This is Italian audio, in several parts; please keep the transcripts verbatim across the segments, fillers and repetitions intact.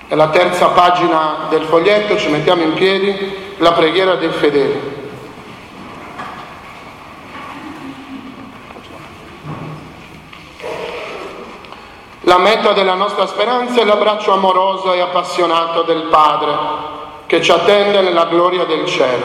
È la terza pagina del foglietto, ci mettiamo in piedi, la preghiera dei fedeli. La meta della nostra speranza è l'abbraccio amoroso e appassionato del Padre, che ci attende nella gloria del cielo.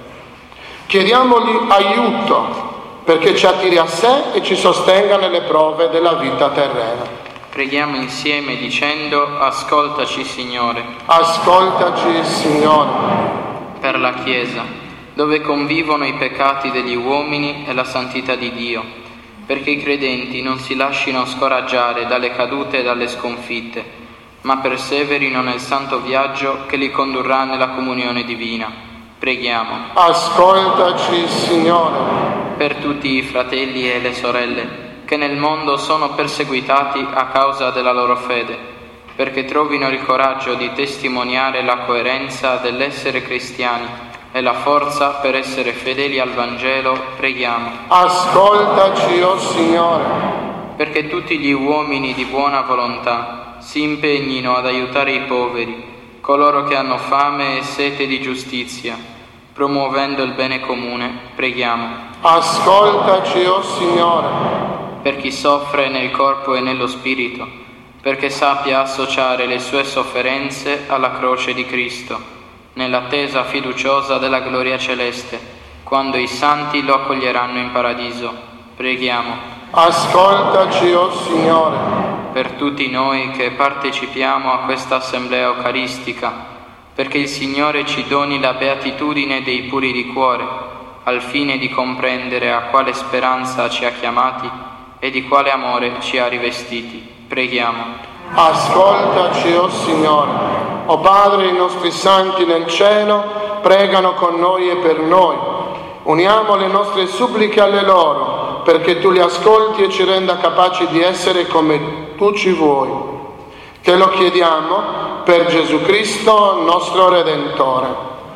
Chiediamogli aiuto perché ci attiri a sé e ci sostenga nelle prove della vita terrena. Preghiamo insieme dicendo: ascoltaci, Signore. Ascoltaci, Signore. Per la Chiesa, dove convivono i peccati degli uomini e la santità di Dio, perché i credenti non si lascino scoraggiare dalle cadute e dalle sconfitte, ma perseverino nel santo viaggio che li condurrà nella comunione divina. Preghiamo. Ascoltaci, Signore. Per tutti i fratelli e le sorelle che nel mondo sono perseguitati a causa della loro fede, perché trovino il coraggio di testimoniare la coerenza dell'essere cristiani e la forza per essere fedeli al Vangelo, preghiamo. Ascoltaci, o Signore. Perché tutti gli uomini di buona volontà si impegnino ad aiutare i poveri, coloro che hanno fame e sete di giustizia, promuovendo il bene comune, preghiamo. Ascoltaci, o Signore. Per chi soffre nel corpo e nello spirito, perché sappia associare le sue sofferenze alla croce di Cristo, nell'attesa fiduciosa della gloria celeste, quando i santi lo accoglieranno in paradiso. Preghiamo. Ascoltaci, o Signore. Per tutti noi che partecipiamo a questa assemblea eucaristica, perché il Signore ci doni la beatitudine dei puri di cuore, al fine di comprendere a quale speranza ci ha chiamati e di quale amore ci ha rivestiti. Preghiamo. Ascoltaci, o Signore. O Padre, i nostri santi nel cielo pregano con noi e per noi. Uniamo le nostre suppliche alle loro, perché tu li ascolti e ci renda capaci di essere come tu ci vuoi. Te lo chiediamo per Gesù Cristo, nostro Redentore.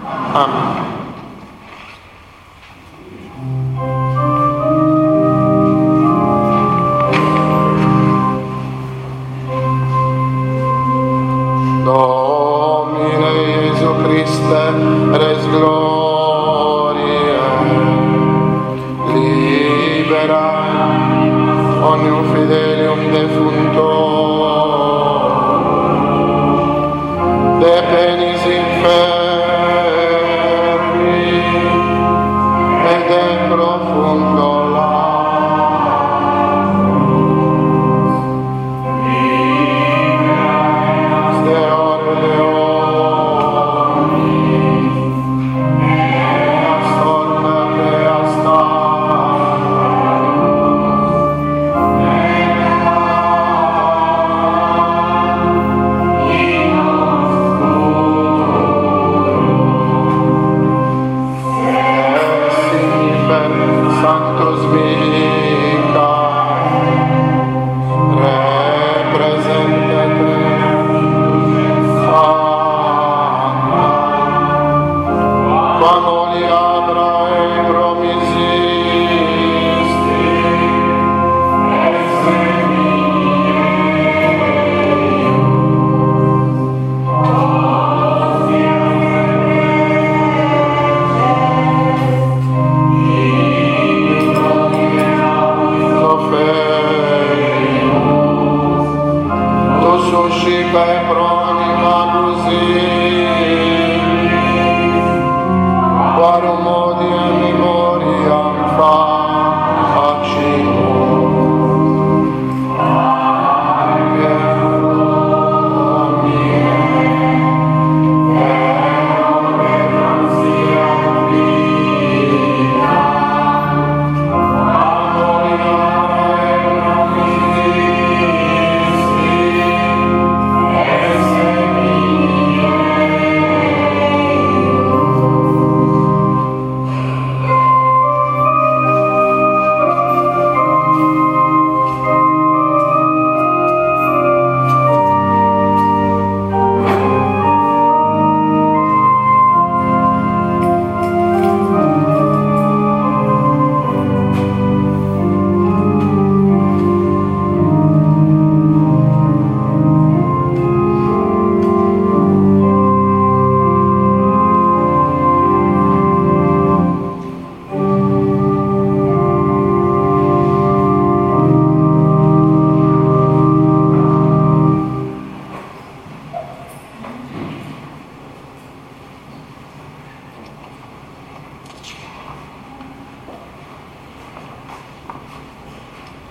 Amen. Domine Gesù Christe, res gloria, libera omnium fidelium defuncto, de penis infermis,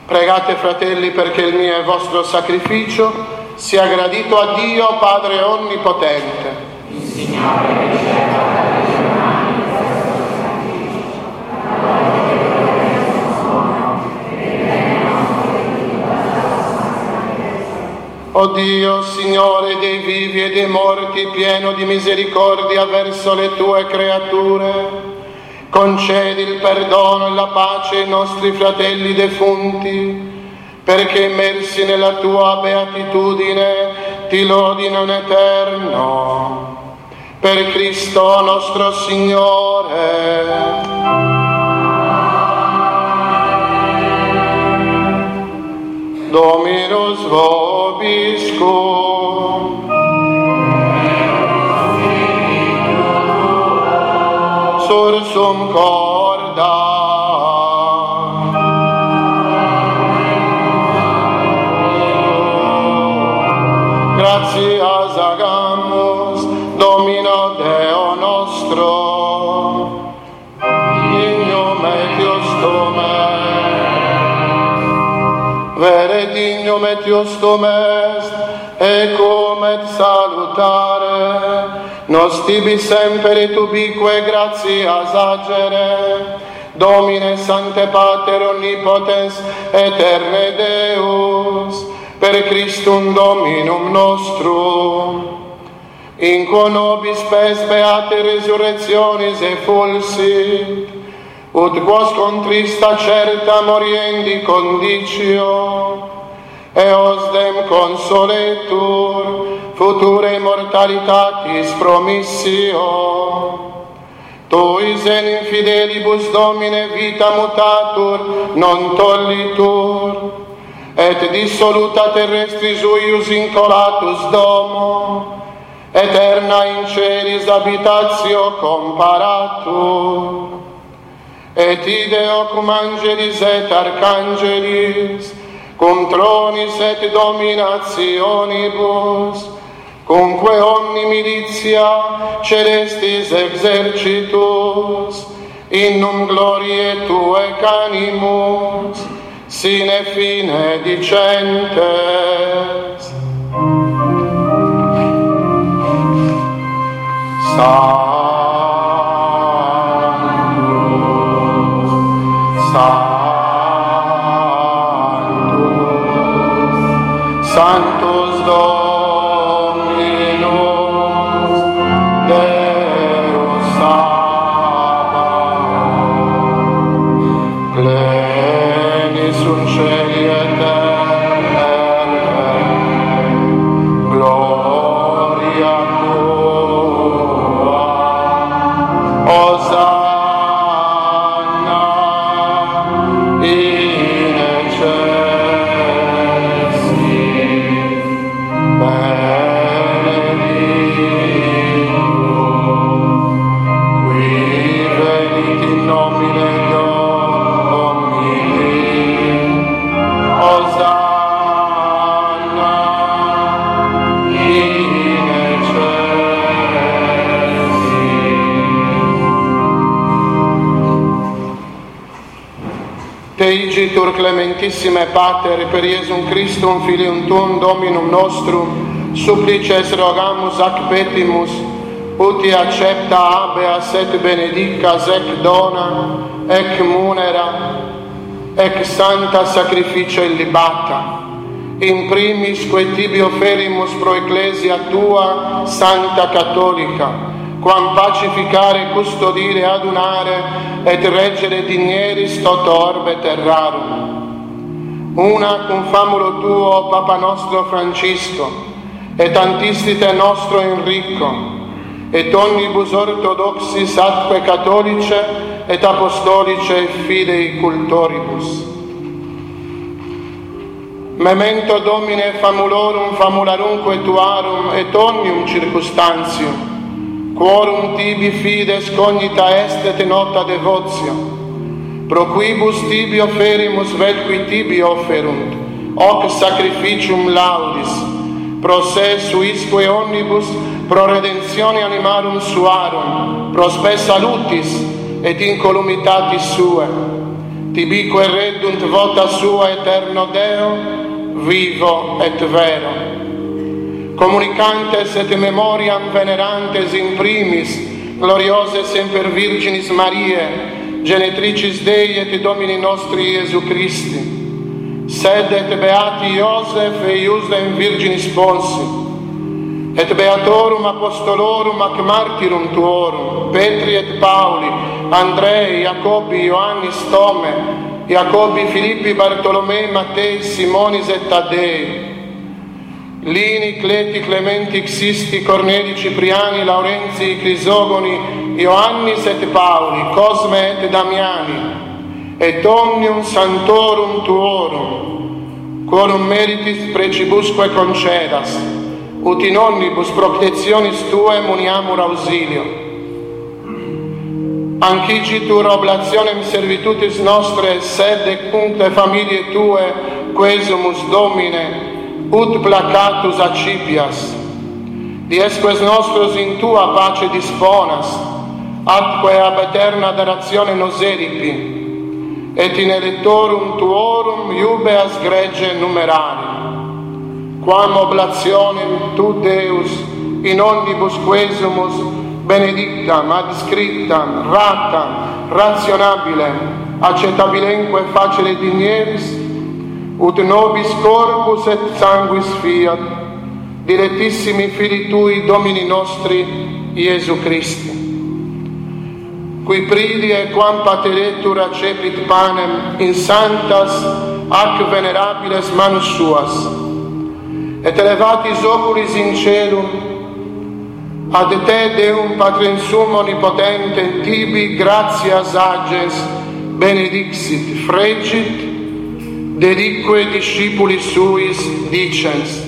Pregate, fratelli, perché il mio e vostro sacrificio sia gradito a Dio Padre Onnipotente. Il Signore riceva dalle sue mani questo sacrificio, O Dio, Signore dei vivi e dei morti, pieno di misericordia verso le tue creature, concedi il perdono e la pace ai nostri fratelli defunti, perché immersi nella tua beatitudine ti lodino in eterno. Per Cristo nostro Signore. Dominus vobiscum. Sursum corda. Gratias agamus, Domino Deo nostro, dignum etius tuum est, vere dignum etius tuum est, ecum et salutare, nos tibi semper et ubique gratias agere, Domine Sancte Pater Omnipotens, Eterne Deus, per Christum Dominum nostrum, in quo nobis spes beate resurrectionis effulsit, ut quos contrista certa moriendi condicio, eos dem consoletur, future immortalitatis promissio. Tuis en infidelibus, Domine, vita mutatur, non tollitur, et dissoluta terrestris uius incolatus domo, eterna in celis habitatio comparatur. Et ideo cum angelis et arcangelis, cum tronis et dominationibus, cumque omni militia celestis exercitus, innum gloriae Tuae canimus, sine fine dicentes. Sanctus, Sanctus, Sanctus Dominus, Deus Sabaoth, plenis sunt celi et terrae, gloria Tua, Hosanna in excelsis, benedictus, qui venit in nomine Domini, Hosanna in excelsis. Te igitur clementissime Pater, per Iesum Christum Filium Tuum Dominum nostrum, supplices rogamus ac petimus, uti accepta habeas et benedicas ec dona, ec munera, ec santa sacrificio illibata, in primis quae tibi offerimus pro ecclesia Tua, Santa Cattolica, quam pacificare, custodire, adunare, et reggere digneris toto orbe terrarum. Una cum famulo Tuo, Papa nostro Francisco, et antistite nostro Enrico, et omnibus orthodoxis atque catholice, et apostolice fidei cultoribus. Memento Domine famulorum famularumque Tuarum, et omnium circumstantium, quorum tibi fides cognita est et nota devotio, pro quibus tibi offerimus vel qui tibi offerunt, hoc sacrificium laudis, pro se suisque omnibus, pro redentione animarum suarum, pro spe salutis et incolumitatis sue, tibique reddunt vota sua eterno Deo, vivo et vero. Comunicantes et memoriam venerantes in primis, gloriose semper Virginis Mariae, genetricis Dei et Domini nostri Iesu Christi, sed et beati Iosef e Iusdem Virginis Ponsi, et beatorum apostolorum ac martyrum tuorum, Petri et Pauli, Andrei, Jacobi, Ioannis, Tome, Jacobi, Filippi, Bartolomei, Mattei, Simonis et Taddei, Lini, Cleti, Clementi, Xisti, Corneli, Cipriani, Laurenzi, Crisogoni, Ioannis et Pauli, Cosme et Damiani, et omnium santorum tuorum, quorum meritis precibusque concedas, ut in omnibus protectionis Tuae muniamur ausilio. Ancitur oblationem servitutis nostre, sed ecunte familie Tue, quesumus Domine, ut placatus accipias. Diesques nostros in Tua pace disponas, atque ab eterna adorazione nos eripi, et in elettorum Tuorum iubeas grege numerari. Quam oblationem Tu, Deus, in omnibus quesumus benedictam, adscriptam, ratam, rationabilem, accettabilenque facere digneris, ut nobis corpus et sanguis fiat, dilettissimi Filii Tui, Domini nostri, Iesu Christi, qui pridi e quam pateretur accepit panem in santas ac venerabiles manus suas, et elevatis oculis in celum, ad Te, Deum Patrem Sum Omnipotente, tibi gratias agens benedixit, fregit, dedique discipulis suis dicens,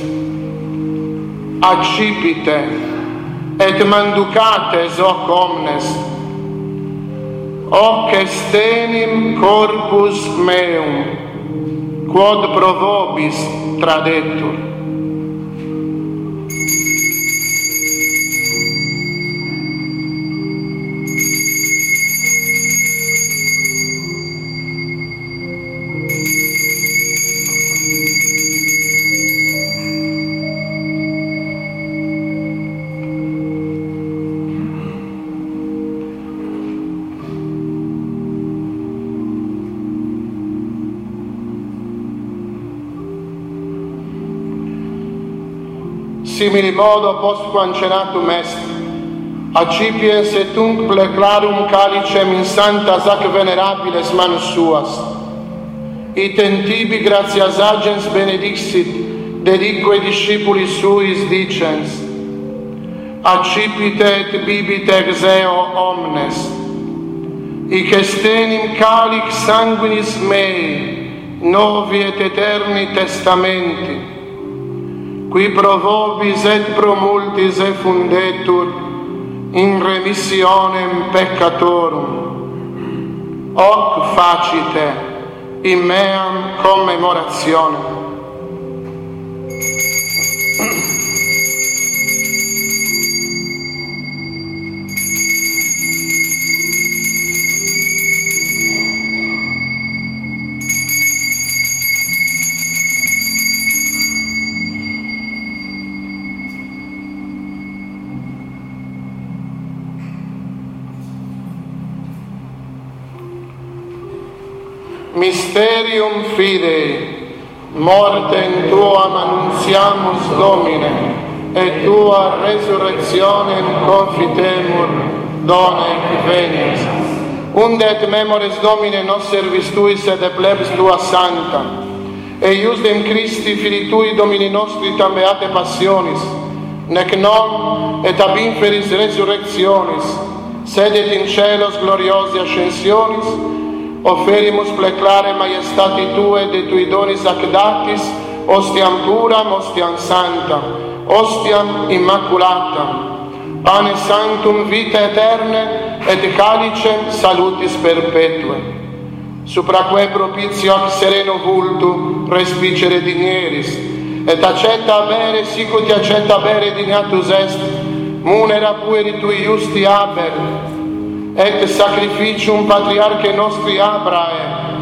accipite et manducates hoc omnes, hoc estenim corpus meum, quod pro vobis tradetur. Simili modo postquam cenatum est, accipiens et tunc pleclarum calicem in santas ac venerabiles manus suas, item tibi gratias agens benedixit, dedique discipulis suis dicens, accipite et bibite ex eo omnes, hic estenim calix sanguinis mei, novi et eterni testamenti, qui pro vobis et pro multis effundetur in remissionem peccatorum. Hoc facite in meam commemorationem. Mysterium Fidei, mortem Tuam annuntiamus Domine, et Tua resurrectionem confitemur, donec venies. Unde et memores Domine nos servis Tuis et de plebs Tua Santa, e iusdem Christi Filii Tui Domini nostri tam beate passionis, nec non et ab inferis resurrectionis, sed et in celos gloriosi ascensionis, offerimus pleclare maiestati Tue de Tui donis ac datis, ostiam puram, ostiam sanctam, ostiam immaculatam, pane sanctum vitae aeterne, et calicem salutis perpetue. Supraque propitio ac sereno vultu respicere digneris, et accetta bere sicut accetta bere dignatus est, munera pueri Tui justi haber, et sacrificium patriarche nostri Abrae,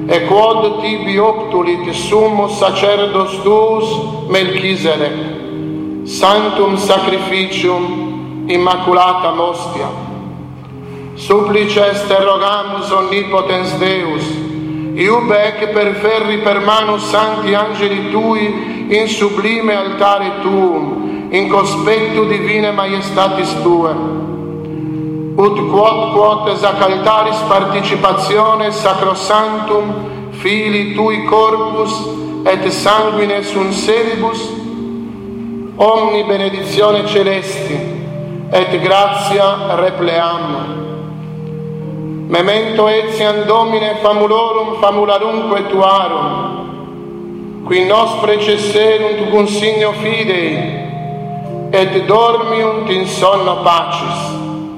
e quod tibi optulit summus sacerdos tuus Melchisedec, sanctum sacrificium immaculatam ostia. Supplices te rogamus omnipotens Deus, iube ec perferri per manus sancti angeli tui in sublime altare tuum, in conspectu divine maiestatis tue, ut quod quod exaltaris participationes sacrosanctum Filii tui corpus et sanguine sunt seribus, omni benedizione celesti et gratia repleam. Memento etiam Domine famulorum famularumque tuarum, qui nos precesserunt cum signo fidei, et dormiunt in sonno pacis.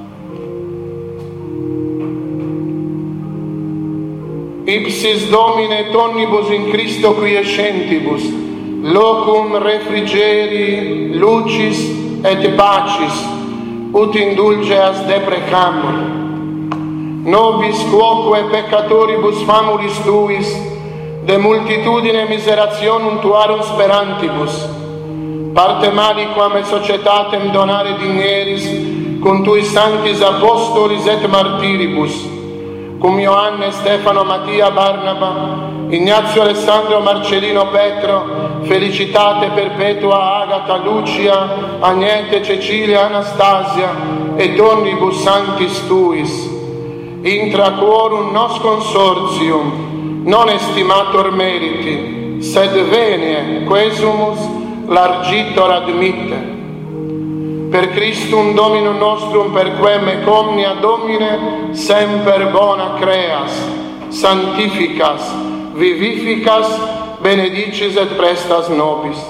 Ipsis Domine tonnibus in Christo quiescentibus, locum refrigeri, lucis et pacis, ut indulgeas deprecamur. Nobis quoque peccatoribus famulis tuis, de multitudine miserationum tuarum sperantibus, parte maliquam et societatem donare digneris, cum tui sanctis apostolis et martiribus, cum Ioanne, Stefano, Mattia, Barnaba, Ignazio, Alessandro, Marcellino, Petro, Felicitate, Perpetua, Agata, Lucia, Agnete, Cecilia, Anastasia, et omnibus sanctis tuis, intra quorum nos consortium, non estimator meriti, sed venie quesumus largitor admitte. Per Christum Dominum nostrum, per quem ec omnia Domine semper bona creas, sanctificas, vivificas, benedicis et prestas nobis.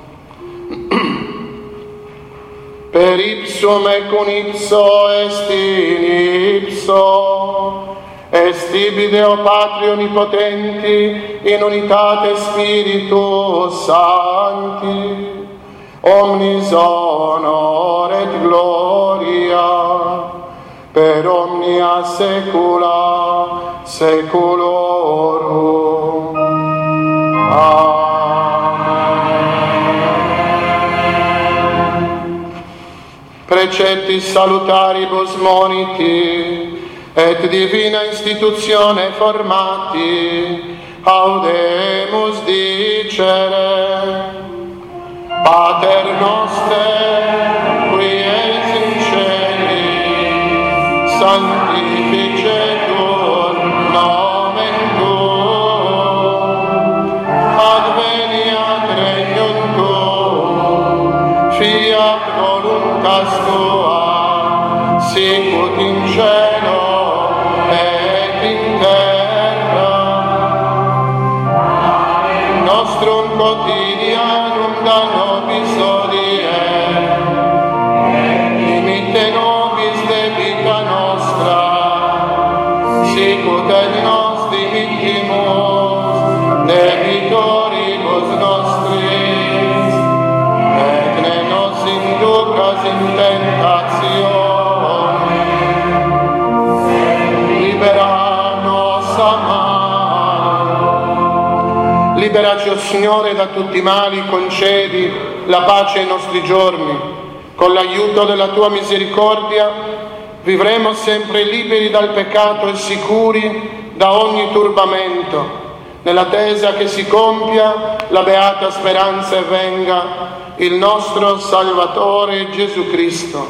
Per ipsum et cum ipso est in ipso, est tibi Deo Patri Onnipotenti, in unitate Spiritus Sancti, omnis honor et gloria, per omnia saecula saeculorum. Amen. Preceptis salutaribus moniti, et divina institutione formati, audemus dicere: Pater noster, qui es in celis, sanctificetur nomen tuum, adveniat regnum tuum, fiat voluntas tua, sicut in cielo et in terra. Nostrum quotidianum da nobis odie, dimitte nobis debita nostra, sicut et nos dimittimus debitoribus nostris, et ne nos inducas in tentazione, libera nos a malo. Liberaci, o Signore, da tutti i mali, concedi la pace ai nostri giorni. Con l'aiuto della Tua misericordia vivremo sempre liberi dal peccato e sicuri da ogni turbamento, nell'attesa che si compia la beata speranza e venga il nostro Salvatore Gesù Cristo.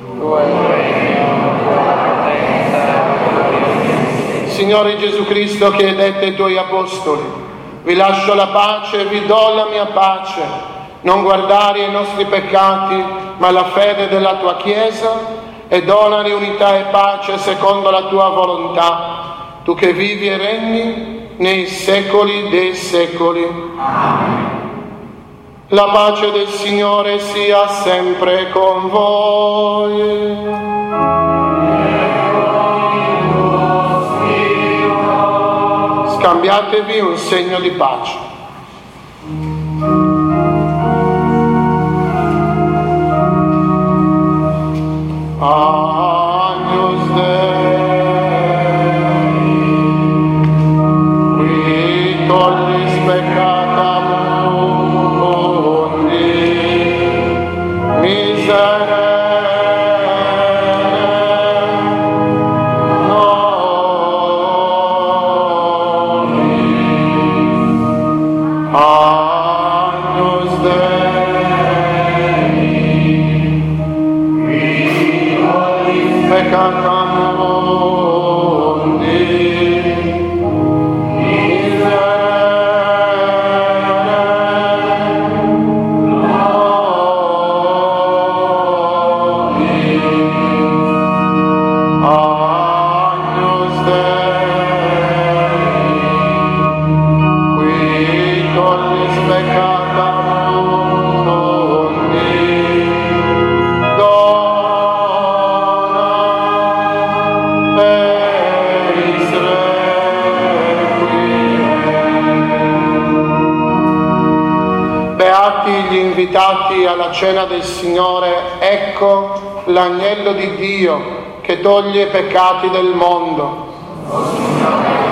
Signore Gesù Cristo, che hai detto ai Tuoi Apostoli: vi lascio la pace, vi do la mia pace. Non guardare ai nostri peccati, ma alla fede della Tua Chiesa, e donali unità e pace secondo la Tua volontà, Tu che vivi e regni nei secoli dei secoli. Amen. La pace del Signore sia sempre con voi. Scambiatevi un segno di pace. Agnus Dei, qui Invitati alla cena del Signore, ecco l'agnello di Dio che toglie i peccati del mondo.